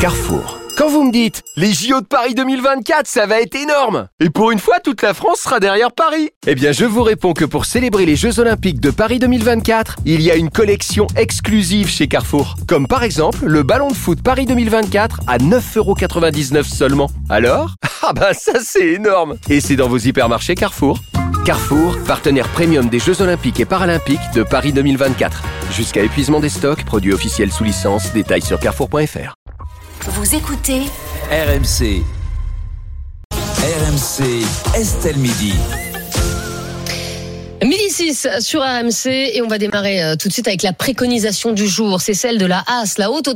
Carrefour. Quand vous me dites « Les JO de Paris 2024, ça va être énorme !» Et pour une fois, toute la France sera derrière Paris. Eh bien, je vous réponds que pour célébrer les Jeux Olympiques de Paris 2024, il y a une collection exclusive chez Carrefour. Comme par exemple, le ballon de foot Paris 2024 à 9,99€ seulement. Alors ? Ah ben ça c'est énorme ! Et c'est dans vos hypermarchés Carrefour. Carrefour, partenaire premium des Jeux Olympiques et Paralympiques de Paris 2024. Jusqu'à épuisement des stocks, produits officiels sous licence, détails sur carrefour.fr. Vous écoutez RMC. RMC, Estelle Midi. 12h06 sur RMC et on va démarrer tout de suite avec la préconisation du jour. C'est celle de la HAS, la haute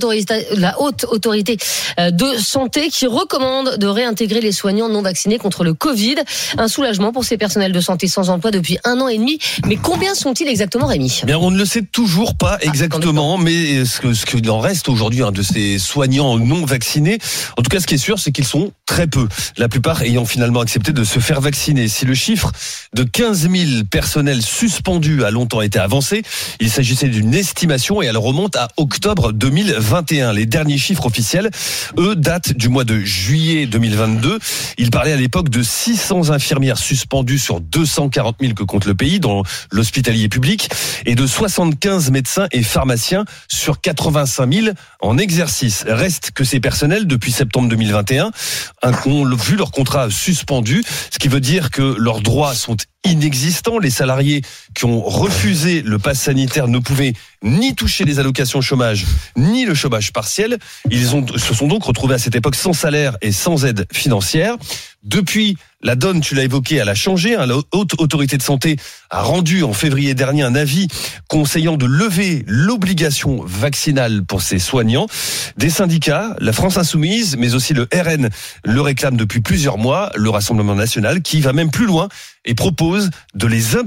autorité de santé, qui recommande de réintégrer les soignants non vaccinés contre le Covid. Un soulagement pour ces personnels de santé sans emploi depuis 1 an et demi. Mais combien sont-ils exactement, Rémi ? Bien, on ne le sait toujours pas exactement, mais ce qu'il en reste aujourd'hui de ces soignants non vaccinés, en tout cas ce qui est sûr, c'est qu'ils sont très peu. La plupart ayant finalement accepté de se faire vacciner. Si le chiffre de 15 000 personnels suspendus a longtemps été avancé, il s'agissait d'une estimation et elle remonte à octobre 2021. Les derniers chiffres officiels, eux, datent du mois de juillet 2022. Il parlait à l'époque de 600 infirmières suspendues sur 240 000 que compte le pays dans l'hospitalier public et de 75 médecins et pharmaciens sur 85 000 en exercice. Reste que ces personnels, depuis septembre 2021, ont vu leur contrat suspendu, ce qui veut dire que leurs droits sont inexistants. Les salariés qui ont refusé le pass sanitaire ne pouvaient ni toucher les allocations chômage, ni le chômage partiel. Ils se sont donc retrouvés à cette époque sans salaire et sans aide financière. Depuis, la donne, tu l'as évoqué, elle a changé. La haute autorité de santé a rendu en février dernier un avis conseillant de lever l'obligation vaccinale pour ces soignants. Des syndicats, la France Insoumise, mais aussi le RN, le réclament depuis plusieurs mois, le Rassemblement National, qui va même plus loin et propose de les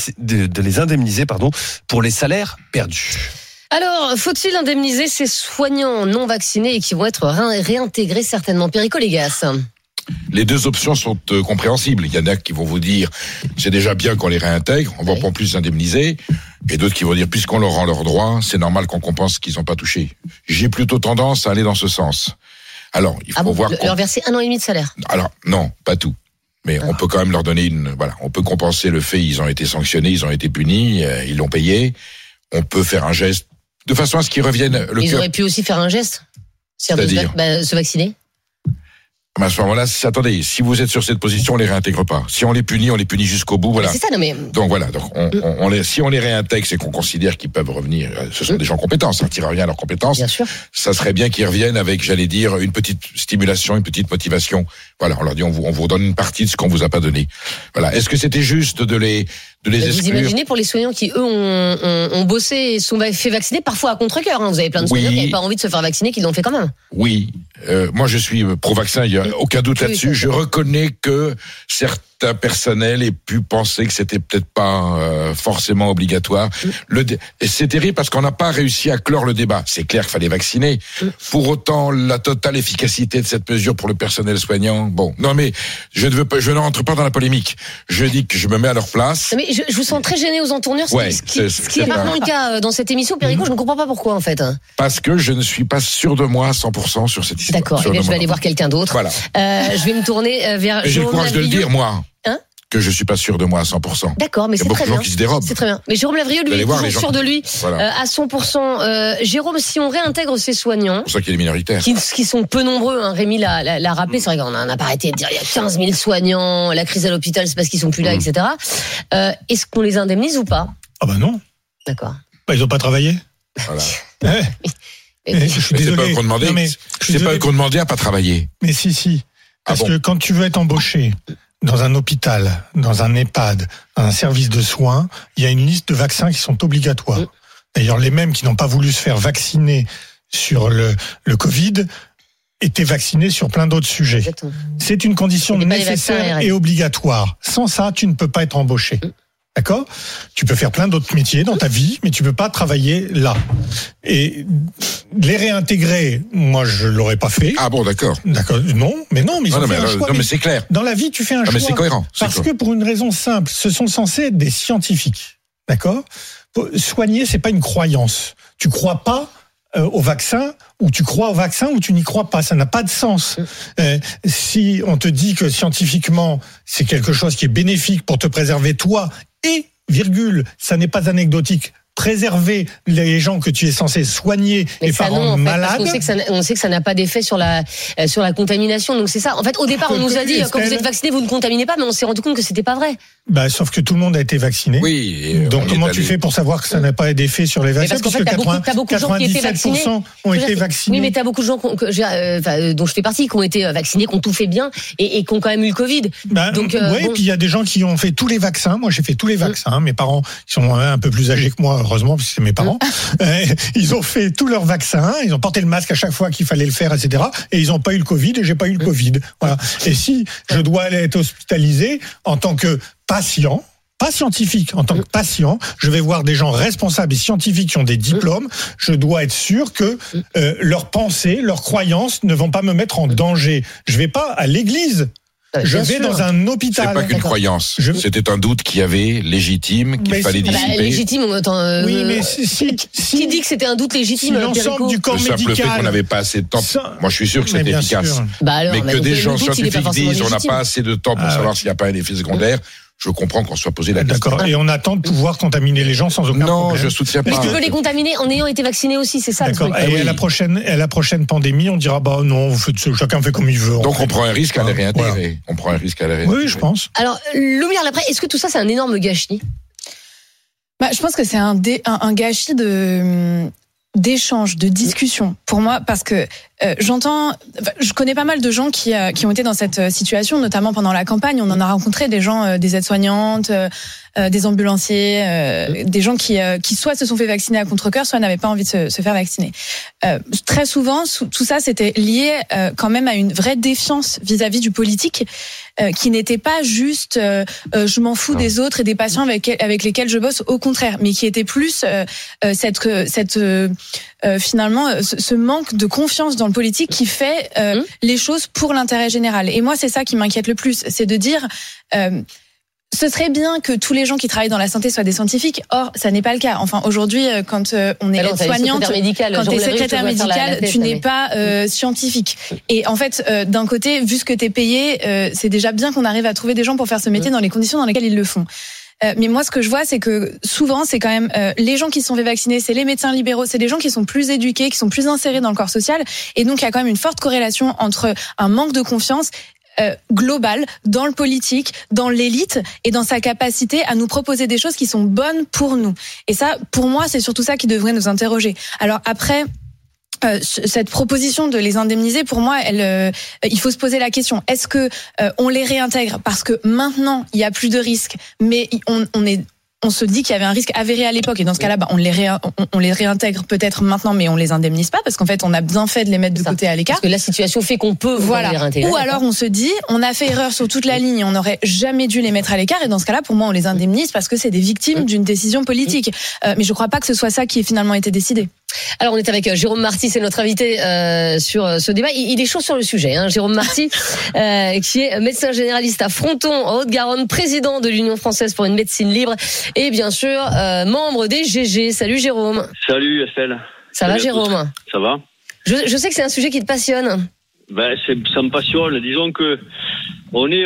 indemniser pour les salaires perdus. Alors, faut-il indemniser ces soignants non vaccinés et qui vont être réintégrés certainement ? Perico Légas. Les deux options sont compréhensibles. Il y en a qui vont vous dire c'est déjà bien qu'on les réintègre, on va pas en plus indemniser, et d'autres qui vont dire puisqu'on leur rend leurs droits, c'est normal qu'on compense ce qu'ils n'ont pas touché. J'ai plutôt tendance à aller dans ce sens. Alors, il faut voir leur verser 1 an et demi de salaire. Alors non, pas tout. Mais on peut quand même leur donner on peut compenser le fait, ils ont été sanctionnés, ils ont été punis, ils l'ont payé. On peut faire un geste de façon à ce qu'ils reviennent Ils auraient pu aussi faire un geste, c'est-à-dire se vacciner. Mais à ce moment-là, attendez, si vous êtes sur cette position, on les réintègre pas. Si on les punit jusqu'au bout, voilà. Mais c'est ça, non mais... Donc voilà, si on les réintègre, c'est qu'on considère qu'ils peuvent revenir. Ce sont des gens compétents, qui reviennent à leurs compétences. Bien sûr. Ça serait bien qu'ils reviennent avec, j'allais dire, une petite stimulation, une petite motivation. Voilà, on leur dit, on vous redonne une partie de ce qu'on vous a pas donné. Voilà. Est-ce que c'était juste de les exclure ? Vous imaginez pour les soignants qui, eux, ont bossé et sont fait vacciner, parfois à contre-cœur. Vous avez plein de soignants qui n'avaient pas envie de se faire vacciner, qui l'ont fait quand même. Oui. Moi, je suis pro-vaccin, il n'y a aucun doute là-dessus. Je reconnais que certains personnels aient pu penser que c'était peut-être pas forcément obligatoire. Et c'est terrible parce qu'on n'a pas réussi à clore le débat. C'est clair qu'il fallait vacciner. Pour autant, la totale efficacité de cette mesure pour le personnel soignant, bon. Non, mais je ne rentre pas dans la polémique. Je dis que je me mets à leur place. Mais je vous sens très gêné aux entournures, ce qui est rarement le cas dans cette émission. Perico, je ne comprends pas pourquoi, en fait. Parce que je ne suis pas sûr de moi à 100% sur cette histoire. D'accord, je vais aller voir quelqu'un d'autre. Voilà. Je vais me tourner vers... J'ai le courage de le dire, moi. Que je suis pas sûr de moi à 100%. D'accord, mais c'est très bien. Il y a beaucoup de gens qui se dérobent. C'est très bien. Mais Jérôme Lavrieux, lui, est toujours sûr de lui, à 100%. Jérôme, si on réintègre ces soignants... C'est pour ça qu'il est minoritaire. Qui sont peu nombreux, Rémi l'a rappelé, c'est vrai qu'on n'a pas arrêté de dire il y a 15 000 soignants, la crise à l'hôpital, c'est parce qu'ils sont plus là, etc. Est-ce qu'on les indemnise ou pas ? Ah bah non. D'accord. Ils n'ont pas travaillé. Voilà. Je suis désolé. C'est pas eux qu'on demandait à pas travailler. Mais si. Parce que quand tu veux être embauché dans un hôpital, dans un EHPAD, dans un service de soins, il y a une liste de vaccins qui sont obligatoires. D'ailleurs, les mêmes qui n'ont pas voulu se faire vacciner sur le Covid étaient vaccinés sur plein d'autres sujets. Exactement. C'est une condition nécessaire et obligatoire. Sans ça, tu ne peux pas être embauché. D'accord ? Tu peux faire plein d'autres métiers dans ta vie, mais tu peux pas travailler là. Et les réintégrer, moi, je l'aurais pas fait. Ah bon, d'accord. D'accord. Non, mais ils ont fait un choix. Non, mais c'est clair. Dans la vie, tu fais un choix. Mais c'est cohérent. Parce que pour une raison simple, ce sont censés être des scientifiques. D'accord ? Soigner, c'est pas une croyance. Tu crois pas au vaccin ou tu crois au vaccin ou tu n'y crois pas. Ça n'a pas de sens. Si on te dit que scientifiquement, c'est quelque chose qui est bénéfique pour te préserver toi et, ça n'est pas anecdotique, préserver les gens que tu es censé soigner et pas rendre malades. On sait que ça n'a pas d'effet sur la contamination. Donc c'est ça. En fait, au départ, on nous a dit quand vous êtes vacciné, vous ne contaminez pas, mais on s'est rendu compte que c'était pas vrai. Sauf que tout le monde a été vacciné. Oui. Donc comment tu fais pour savoir que ça n'a pas d'effet sur les vaccins? Parce qu'en fait, t'as beaucoup de gens qui étaient vaccinés. 97% ont été vaccinés. Oui, mais t'as beaucoup de gens dont je fais partie, qui ont été vaccinés, qui ont tout fait bien et qui ont quand même eu le Covid. Donc puis il y a des gens qui ont fait tous les vaccins. Moi, j'ai fait tous les vaccins. Mes parents, qui sont un peu plus âgés que moi, heureusement, parce que c'est mes parents. Ils ont fait tous leurs vaccins. Ils ont porté le masque à chaque fois qu'il fallait le faire, etc. Et ils n'ont pas eu le Covid. Et j'ai pas eu le Covid. Voilà. Et si je dois aller être hospitalisé en tant que patient, pas scientifique, en tant que patient, je vais voir des gens responsables et scientifiques qui ont des diplômes. Je dois être sûr que leurs pensées, leurs croyances ne vont pas me mettre en danger. Je vais pas à l'église. Je vais dans un hôpital. C'est pas qu'une croyance. C'était un doute qu'il y avait légitime, qu'il fallait dissiper. Légitime, oui, mais qui dit que c'était un doute légitime? Si l'ensemble du corps médical. Le simple fait qu'on n'avait pas assez de temps. Moi, je suis sûr que c'était efficace. Mais que des gens scientifiques disent on n'a pas assez de temps pour savoir s'il n'y a pas un effet secondaire. Je comprends qu'on soit posé la question. D'accord. Et on attend de pouvoir contaminer les gens sans aucun problème. Non, je soutiens pas. Mais tu peux les contaminer en ayant été vacciné aussi, c'est ça. D'accord. Et à la prochaine pandémie, on dira non, chacun fait comme il veut. Donc on prend un risque à les réintégrer. Voilà. On prend un risque à les réintégrer. Oui, je pense. Alors, Lumière l'après, est-ce que tout ça c'est un énorme gâchis? Je pense que c'est un gâchis d'échange, de discussion pour moi, parce que je connais pas mal de gens qui ont été dans cette situation, notamment pendant la campagne. On en a rencontré des gens, des aides-soignantes, des ambulanciers, des gens qui soit se sont fait vacciner à contre-cœur, soit n'avaient pas envie de se faire vacciner. Très souvent, tout ça, c'était lié quand même à une vraie défiance vis-à-vis du politique, qui n'était pas juste je m'en fous des autres et des patients avec lesquels je bosse, au contraire, mais qui était plus finalement ce manque de confiance dans le politique qui fait les choses pour l'intérêt général. Et moi, c'est ça qui m'inquiète le plus, c'est de dire ce serait bien que tous les gens qui travaillent dans la santé soient des scientifiques. Or, ça n'est pas le cas. Enfin, aujourd'hui, quand on est aide-soignante, quand tu es secrétaire médical, tu n'es pas scientifique. Et en fait, d'un côté, vu ce que tu es payé, c'est déjà bien qu'on arrive à trouver des gens pour faire ce métier dans les conditions dans lesquelles ils le font. Mais moi, ce que je vois, c'est que souvent, c'est quand même les gens qui se sont fait vacciner, c'est les médecins libéraux, c'est des gens qui sont plus éduqués, qui sont plus insérés dans le corps social. Et donc, il y a quand même une forte corrélation entre un manque de confiance global dans le politique, dans l'élite et dans sa capacité à nous proposer des choses qui sont bonnes pour nous. Et ça, pour moi, c'est surtout ça qui devrait nous interroger. Alors après, cette proposition de les indemniser, pour moi, il faut se poser la question, est-ce que on les réintègre parce que maintenant il y a plus de risques, mais on se dit qu'il y avait un risque avéré à l'époque, et dans ce cas-là, on les réintègre peut-être maintenant, mais on les indemnise pas, parce qu'en fait, on a bien fait de les mettre de côté à l'écart. Parce que la situation fait qu'on peut les réintégrer. Ou alors on se dit, on a fait erreur sur toute la ligne, on n'aurait jamais dû les mettre à l'écart, et dans ce cas-là, pour moi, on les indemnise parce que c'est des victimes d'une décision politique. Mais je crois pas que ce soit ça qui ait finalement été décidé. Alors on est avec Jérôme Marty, c'est notre invité sur ce débat. Il est chaud sur le sujet, Jérôme Marty, qui est médecin généraliste à Fronton, en Haute-Garonne, président de l'Union française pour une médecine libre et bien sûr membre des GG. Salut Jérôme. Salut Estelle. Ça va Jérôme? Ça va. Je sais que c'est un sujet qui te passionne. Ça me passionne. Disons que on est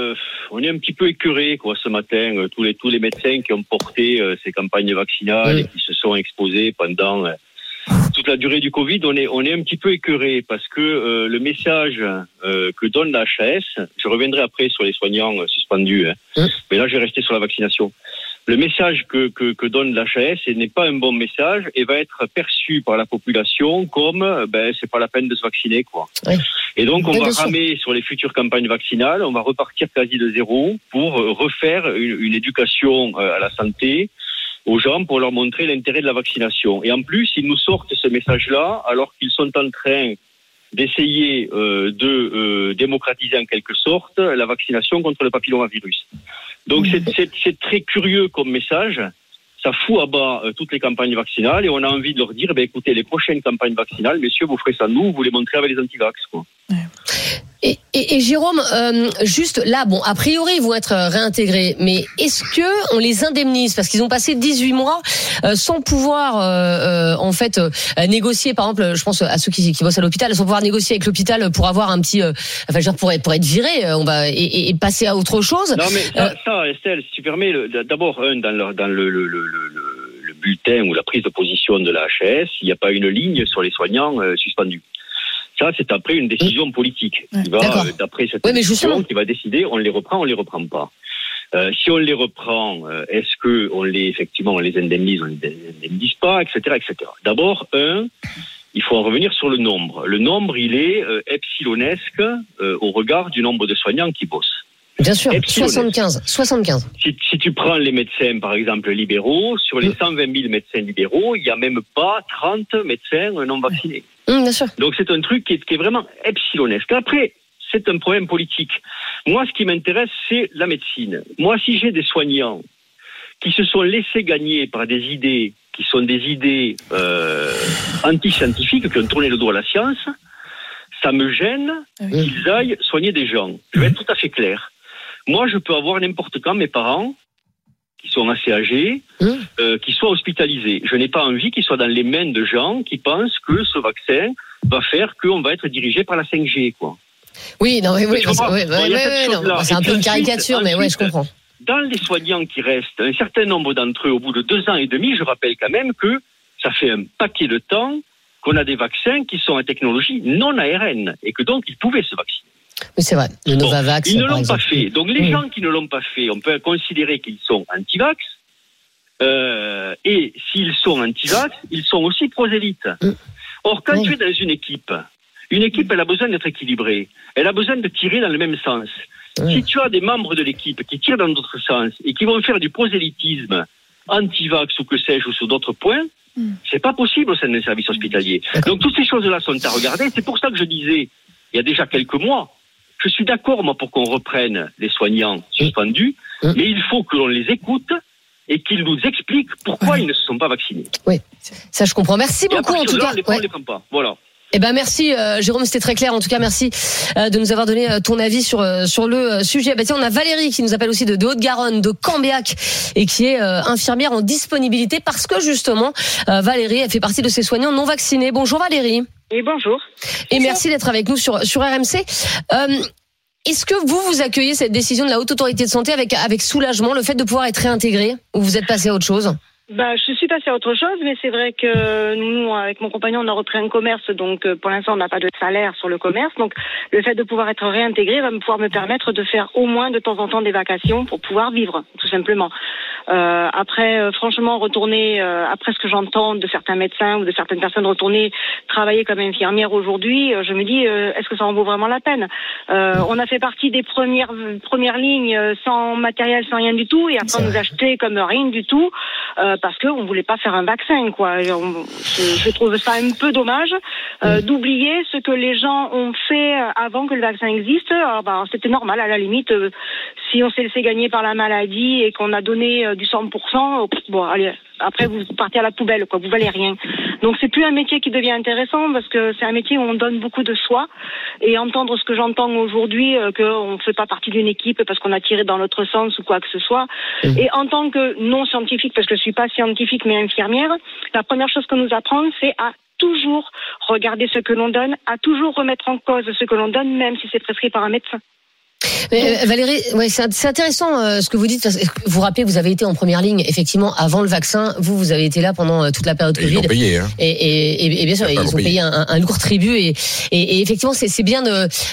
un petit peu écœurés ce matin, tous les médecins qui ont porté ces campagnes vaccinales et qui se sont exposés pendant toute la durée du Covid, on est un petit peu écœurés parce que le message que donne la HAS, je reviendrai après sur les soignants suspendus, mais là je vais rester sur la vaccination. Le message que donne la HAS n'est pas un bon message et va être perçu par la population comme c'est pas la peine de se vacciner Oui. Et donc on va ramer sur les futures campagnes vaccinales, on va repartir quasi de zéro pour refaire une éducation à la santé aux gens pour leur montrer l'intérêt de la vaccination. Et en plus, ils nous sortent ce message-là alors qu'ils sont en train d'essayer de démocratiser en quelque sorte la vaccination contre le papillomavirus. Donc c'est très curieux comme message. Ça fout à bas toutes les campagnes vaccinales et on a envie de leur dire écoutez, les prochaines campagnes vaccinales, messieurs, vous ferez ça nous, vous les montrez avec les antivax. Et Jérôme, juste là, bon, a priori, ils vont être réintégrés, mais est-ce que on les indemnise parce qu'ils ont passé 18 mois sans pouvoir, en fait, négocier, par exemple, je pense à ceux qui bossent à l'hôpital, sans pouvoir négocier avec l'hôpital pour avoir un petit, enfin, je veux dire, pour être viré, et passer à autre chose. Non, mais ça, Estelle, si tu permets, d'abord, dans le bulletin ou la prise de position de la HAS, il n'y a pas une ligne sur les soignants suspendus. Ça, c'est après une décision politique. Qui va, d'après cette décision, qui va décider, on les reprend pas. Si on les reprend, est-ce que on les indemnise, on les indemnise pas, etc., etc. D'abord, il faut en revenir sur le nombre. Le nombre, il est epsilonesque au regard du nombre de soignants qui bossent. Bien sûr, 75. Si tu prends les médecins, par exemple, libéraux, sur les 120 000 médecins libéraux, il n'y a même pas 30 médecins non vaccinés. Bien sûr. Donc c'est un truc qui est vraiment epsilonesque. Après, c'est un problème politique. Moi, ce qui m'intéresse, c'est la médecine. Moi, si j'ai des soignants qui se sont laissés gagner par des idées qui sont des idées anti-scientifiques, qui ont tourné le dos à la science, ça me gêne qu'ils aillent soigner des gens. Je vais être tout à fait clair. Moi, je peux avoir n'importe quand mes parents qui sont assez âgés, qui soient hospitalisés. Je n'ai pas envie qu'ils soient dans les mains de gens qui pensent que ce vaccin va faire qu'on va être dirigé par la 5G, quoi. Oui, non, mais c'est un peu une caricature, mais ouais, je comprends. Dans les soignants qui restent, un certain nombre d'entre eux, au bout de 2 ans et demi, je rappelle quand même que ça fait un paquet de temps qu'on a des vaccins qui sont à technologie non ARN, et que donc ils pouvaient se vacciner. Oui, c'est vrai. Le Novavax, ils ne l'ont pas fait. Donc les gens qui ne l'ont pas fait, on peut considérer qu'ils sont anti-vax. Et s'ils sont anti-vax, ils sont aussi prosélytes. Or, quand tu es dans une équipe, elle a besoin d'être équilibrée. Elle a besoin de tirer dans le même sens. Si tu as des membres de l'équipe qui tirent dans d'autres sens et qui vont faire du prosélytisme anti-vax ou que sais-je ou sur d'autres points, c'est pas possible au sein d'un service hospitalier. Donc toutes ces choses-là sont à regarder. C'est pour ça que je disais, il y a déjà quelques mois, je suis d'accord, moi, pour qu'on reprenne les soignants suspendus, mais il faut que l'on les écoute et qu'ils nous expliquent pourquoi ils ne se sont pas vaccinés. Oui, ça je comprends. Merci beaucoup en tout cas. On les prend pas. Voilà. Eh ben merci Jérôme, c'était très clair. En tout cas, merci de nous avoir donné ton avis sur le sujet. Tiens, on a Valérie qui nous appelle aussi de Haute-Garonne, de Cambiac, et qui est infirmière en disponibilité parce que justement Valérie, elle fait partie de ces soignants non vaccinés. Bonjour Valérie. Et bonjour. Et merci d'être avec nous sur RMC. Est-ce que vous accueillez cette décision de la Haute Autorité de Santé avec soulagement, le fait de pouvoir être réintégré, ou vous êtes passé à autre chose? Je suis passée à autre chose, mais c'est vrai que nous, avec mon compagnon, on a repris un commerce, donc pour l'instant, on n'a pas de salaire sur le commerce. Donc, le fait de pouvoir être réintégré va pouvoir me permettre de faire au moins de temps en temps des vacations pour pouvoir vivre, tout simplement. Après, franchement, retourner, après ce que j'entends de certains médecins ou de certaines personnes retourner travailler comme infirmière aujourd'hui, je me dis, est-ce que ça en vaut vraiment la peine? On a fait partie des premières lignes sans matériel, sans rien du tout, et après on nous achetait comme rien du tout. Parce qu'on voulait pas faire un vaccin, quoi. Je trouve ça un peu dommage d'oublier ce que les gens ont fait avant que le vaccin existe. Alors, c'était normal, à la limite, si on s'est laissé gagner par la maladie et qu'on a donné du 100%, bon, allez, après vous partez à la poubelle, quoi. Vous valez rien. Donc c'est plus un métier qui devient intéressant parce que c'est un métier où on donne beaucoup de soi, et entendre ce que j'entends aujourd'hui, qu'on ne fait pas partie d'une équipe parce qu'on a tiré dans l'autre sens ou quoi que ce soit. Et en tant que non scientifique, parce que je suis pas scientifique mais infirmière, la première chose qu'on nous apprend, c'est à toujours regarder ce que l'on donne, à toujours remettre en cause ce que l'on donne, même si c'est prescrit par un médecin. Mais Valérie, ouais, c'est intéressant ce que vous dites. Vous vous rappelez, vous avez été en première ligne, effectivement, avant le vaccin. Vous avez été là pendant toute la période Covid. Ils l'ont payé, hein. Et bien sûr, ils ont payé un lourd tribut. Et effectivement, c'est bien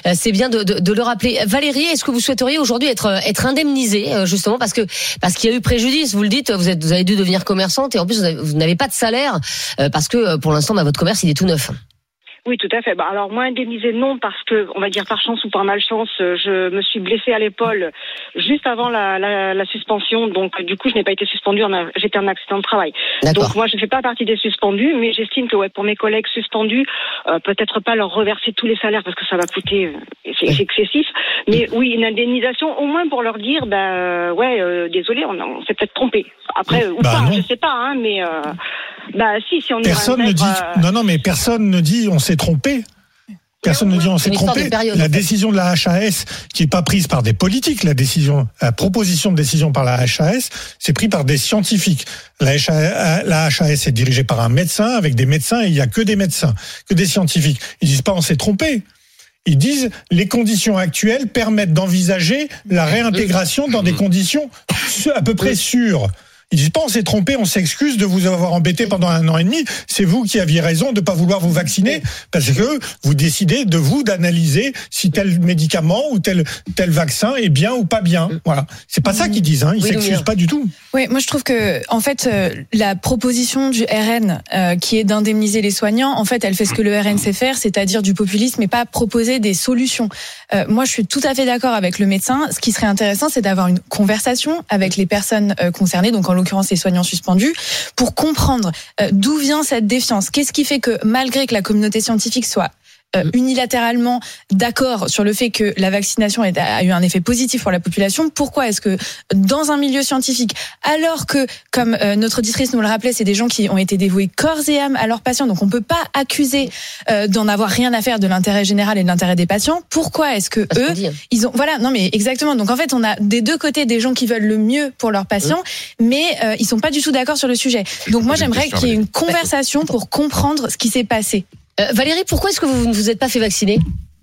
de le rappeler. Valérie, est-ce que vous souhaiteriez aujourd'hui être indemnisée, justement, parce qu'il y a eu préjudice? Vous le dites, vous avez dû devenir commerçante, et en plus vous n'avez pas de salaire parce que pour l'instant, votre commerce il est tout neuf. Oui, tout à fait. Alors moi, indemnisée, non, parce que, on va dire par chance ou par malchance, je me suis blessée à l'épaule juste avant la suspension. Donc, du coup, je n'ai pas été suspendue. J'étais en accident de travail. D'accord. Donc, moi, je ne fais pas partie des suspendus, mais j'estime que, pour mes collègues suspendus, peut-être pas leur reverser tous les salaires parce que ça va coûter, c'est excessif. Mais oui, une indemnisation, au moins pour leur dire, désolé, on s'est peut-être trompé. Après, ou pas, je sais pas, hein, mais si on personne ne dit, non, mais personne ne dit on s'est trompé. Personne ne dit on s'est trompé. La décision de la HAS, qui est pas prise par des politiques, la proposition de décision par la HAS, c'est pris par des scientifiques. La HAS est dirigée par un médecin, avec des médecins, et il y a que des médecins, que des scientifiques. Ils disent pas on s'est trompé. Ils disent les conditions actuelles permettent d'envisager la réintégration dans des conditions à peu près sûres. Ils disent pas on s'est trompé, on s'excuse de vous avoir embêté pendant 1 an et demi. C'est vous qui aviez raison de pas vouloir vous vacciner parce que vous décidez d'analyser si tel médicament ou tel vaccin est bien ou pas bien. Voilà. C'est pas ça qu'ils disent, hein. Ils s'excusent pas du tout. Oui, moi je trouve que en fait la proposition du RN qui est d'indemniser les soignants, en fait, elle fait ce que le RN sait faire, c'est-à-dire du populisme et pas proposer des solutions. Moi, je suis tout à fait d'accord avec le médecin. Ce qui serait intéressant, c'est d'avoir une conversation avec les personnes concernées, donc en l'occurrence les soignants suspendus, pour comprendre d'où vient cette défiance. Qu'est-ce qui fait que malgré que la communauté scientifique soit unilatéralement d'accord sur le fait que la vaccination a eu un effet positif pour la population, pourquoi est-ce que dans un milieu scientifique, alors que, comme notre auditrice nous le rappelait, c'est des gens qui ont été dévoués corps et âme à leurs patients, donc on peut pas accuser d'en avoir rien à faire de l'intérêt général et de l'intérêt des patients, pourquoi est-ce que eux, ils ont... Voilà, non mais exactement, donc en fait on a des deux côtés des gens qui veulent le mieux pour leurs patients, mais ils sont pas du tout d'accord sur le sujet. Donc moi j'aimerais qu'il y ait une conversation pour comprendre ce qui s'est passé. Valérie, pourquoi est-ce que vous ne vous êtes pas fait vacciner ?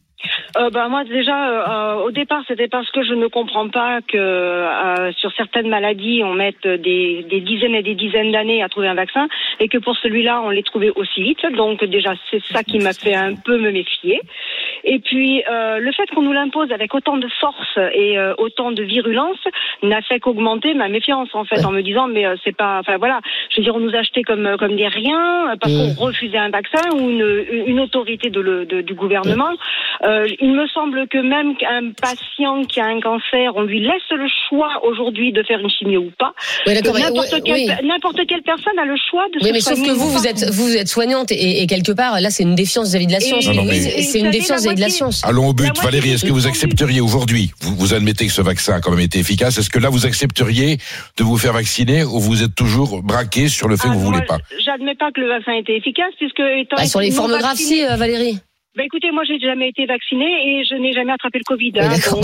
Moi déjà au départ c'était parce que je ne comprends pas que sur certaines maladies on mette des dizaines et des dizaines d'années à trouver un vaccin et que pour celui-là on l'ait trouvé aussi vite. Donc déjà c'est ça qui m'a fait un peu me méfier. Et puis le fait qu'on nous l'impose avec autant de force et autant de virulence n'a fait qu'augmenter ma méfiance en fait, en me disant mais c'est pas, enfin voilà, je veux dire on nous achetait comme des riens parce qu'on refusait un vaccin ou une autorité du gouvernement. Il me semble que même un patient qui a un cancer, on lui laisse le choix aujourd'hui de faire une chimio ou pas. Oui, d'accord, n'importe quelle personne a le choix de se soigner. Mais sauf que vous êtes soignante et quelque part là c'est une défiance vis-à-vis de la science. C'est une défiance vis-à-vis de la science. Allons au but, Valérie. Est-ce que vous accepteriez aujourd'hui, vous admettez que ce vaccin a quand même été efficace, est-ce que là vous accepteriez de vous faire vacciner ou vous êtes toujours braqué sur le fait que vous voulez pas? J'admets pas que le vaccin ait été efficace puisque sur les formes graves, si Valérie. Écoutez, moi j'ai jamais été vaccinée et je n'ai jamais attrapé le Covid. D'accord.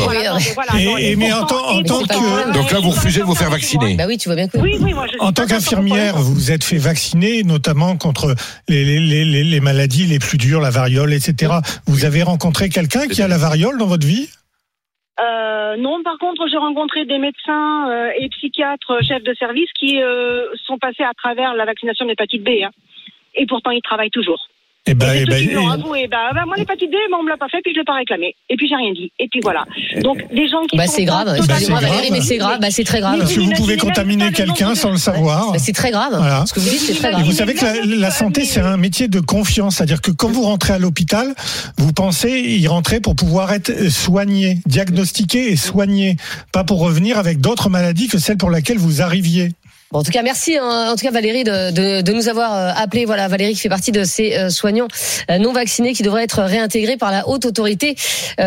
Mais en tant que... Donc là vous refusez de vous faire vacciner. Bah oui, tu vois bien que... Oui, moi je... En tant qu'infirmière, vous vous êtes fait vacciner, notamment contre les maladies les plus dures, la variole, etc. Vous avez rencontré quelqu'un qui a la variole dans votre vie ? Non, par contre, j'ai rencontré des médecins et psychiatres, chefs de service qui sont passés à travers la vaccination de l'hépatite B. Hein. Et pourtant, ils travaillent toujours. Moi l'hépatite B, on me l'a pas fait, puis je l'ai pas réclamé, et puis j'ai rien dit, et puis voilà. Donc des gens qui c'est grave. Excusez-moi Valérie, mais c'est grave. C'est très grave. Parce que vous pouvez contaminer quelqu'un sans le savoir. C'est très grave. Voilà. Ce que vous dites, c'est très grave. Et vous savez que la santé, c'est un métier de confiance, c'est-à-dire que quand vous rentrez à l'hôpital, vous pensez y rentrer pour pouvoir être soigné, diagnostiqué et soigné, pas pour revenir avec d'autres maladies que celles pour lesquelles vous arriviez. Bon, en tout cas, merci en tout cas Valérie de nous avoir appelé. Voilà, Valérie qui fait partie de ces soignants non vaccinés qui devraient être réintégrés par la haute autorité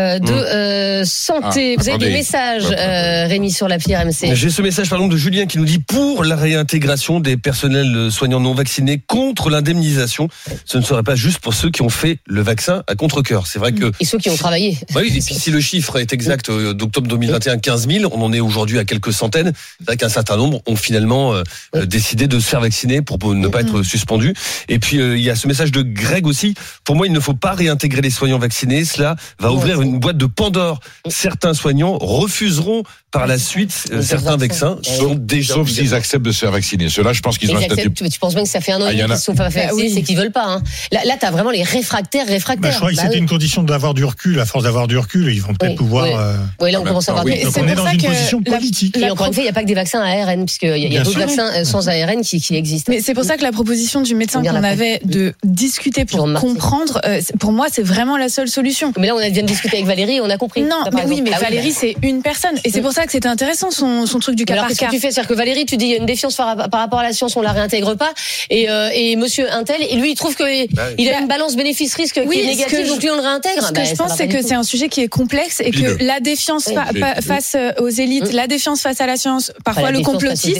de santé. Vous avez des messages, Rémi, sur l'appli RMC. J'ai ce message par exemple de Julien qui nous dit pour la réintégration des personnels soignants non vaccinés contre l'indemnisation, ce ne serait pas juste pour ceux qui ont fait le vaccin à contre-cœur. C'est vrai que et ceux qui ont travaillé. Bah oui, et puis si le chiffre est exact d'octobre 2021, 15 000, on en est aujourd'hui à quelques centaines. C'est vrai qu'un certain nombre ont finalement décider de se faire vacciner pour ne pas être suspendu. Et puis il y a ce message de Greg aussi. Pour moi, il ne faut pas réintégrer les soignants vaccinés. Cela va ouvrir une boîte de Pandore. Certains soignants refuseront par la suite certains vaccins. Sauf s'ils acceptent de se faire vacciner. Ceux-là, je pense qu'ils ont un statut. Tu penses bien que ça fait un an et demi qu'ils ne sont pas fait vacciner, c'est qu'ils veulent pas. Hein. Là, t'as vraiment les réfractaires. Je crois que c'était une condition d'avoir du recul. À force d'avoir du recul, ils vont peut-être pouvoir. Oui, là, on commence à avoir. Donc on est dans une position politique. Et encore une fois, il n'y a pas que des vaccins à ARN, puisqu'il y a d'autres vaccins sans ARN qui existent. Mais c'est pour ça que la proposition du médecin qu'on avait de discuter pour comprendre, pour moi, c'est vraiment la seule solution. Mais là, on vient de discuter avec Valérie, on a compris. Non, mais oui, mais Valérie, c'est une personne. Et c'est pour ça que c'était intéressant son truc du cas par cas. Qu'est-ce que tu fais? C'est-à-dire que Valérie, tu dis il y a une défiance par rapport à la science, on la réintègre pas. Et monsieur Untel, et lui, il trouve qu'il a une balance bénéfice-risque qui est négative, donc lui, on le réintègre. Ce que je pense, c'est que c'est un sujet qui est complexe et que la défiance face aux élites, la défiance face à la science, parfois le complotisme,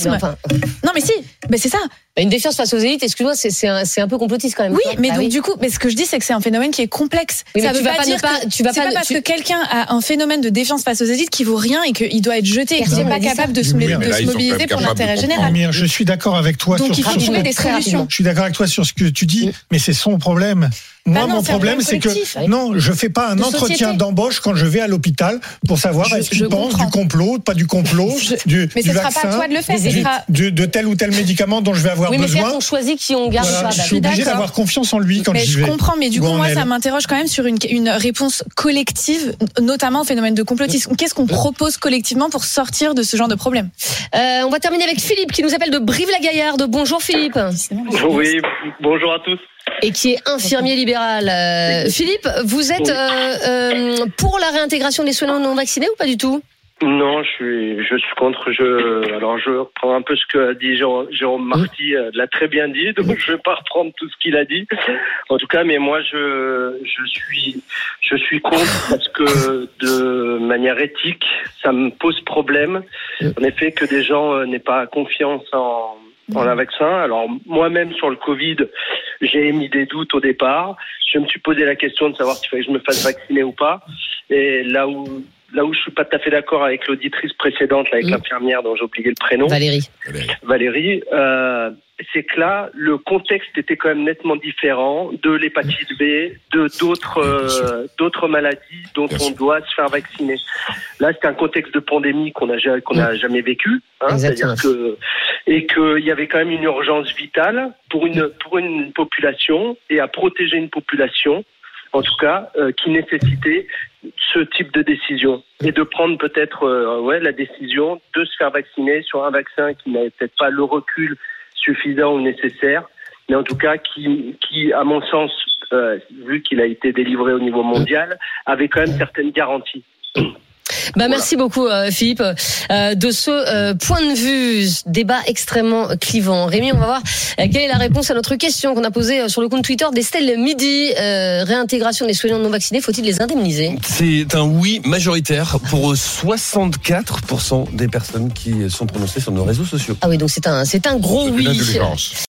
Non, mais si, c'est ça. Une défiance face aux élites, excuse-moi, c'est un peu complotiste quand même. Oui, mais donc du coup, ce que je dis, c'est que c'est un phénomène qui est complexe. Oui, ça veut pas dire que parce que quelqu'un a un phénomène de défiance face aux élites qui vaut rien et qu'il doit être jeté, qu'il n'est pas capable de se mobiliser pour l'intérêt général. Mais je suis d'accord avec toi donc sur il faut trouver des solutions. Je suis d'accord avec toi sur ce que tu dis, mais c'est son problème. Moi, mon problème, c'est que non, je fais pas un entretien d'embauche quand je vais à l'hôpital pour savoir est-ce qu'il pense du complot, pas du complot, du vaccin. Mais ce sera pas à toi de le faire. De tel ou tel médicament dont je vais avoir besoin. Mais on choisit qui on garde. Voilà, je suis obligé d'avoir confiance en lui quand j'y vais. Je comprends, mais du coup, moi, ça m'interroge quand même sur une réponse collective, notamment au phénomène de complotisme. Qu'est-ce qu'on propose collectivement pour sortir de ce genre de problème? On va terminer avec Philippe qui nous appelle de Brive-la-Gaillarde. Bonjour Philippe. Oui, bonjour à tous. Et qui est infirmier libéral. Philippe, vous êtes pour la réintégration des soignants non vaccinés ou pas du tout? Non, je suis contre. Alors je reprends un peu ce que a dit Jérôme Marty, l'a très bien dit, donc je vais pas reprendre tout ce qu'il a dit. En tout cas, mais moi je suis contre parce que de manière éthique, ça me pose problème. En effet, que des gens n'aient pas confiance en un vaccin. Alors moi-même sur le Covid, j'ai émis des doutes au départ. Je me suis posé la question de savoir s'il fallait que je me fasse vacciner ou pas. Et là où je suis pas tout à fait d'accord avec l'auditrice précédente, avec l'infirmière dont j'ai oublié le prénom. Valérie. C'est que là, le contexte était quand même nettement différent de l'hépatite B, de d'autres maladies dont on doit se faire vacciner. Là, c'est un contexte de pandémie qu'on n'a jamais vécu, c'est-à-dire qu'il y avait quand même une urgence vitale pour une population et à protéger une population, en tout cas, qui nécessitait ce type de décision et de prendre peut-être la décision de se faire vacciner sur un vaccin qui n'avait peut-être pas le recul suffisant ou nécessaire, mais en tout cas qui à mon sens, vu qu'il a été délivré au niveau mondial, avait quand même certaines garanties. Merci beaucoup Philippe de ce point de vue, débat extrêmement clivant. Rémi, on va voir quelle est la réponse à notre question qu'on a posée sur le compte Twitter d'Estelle Midi. Réintégration des soignants non vaccinés, faut-il les indemniser? C'est un oui majoritaire pour 64% des personnes qui sont prononcées sur nos réseaux sociaux. Ah oui, donc c'est un gros oui.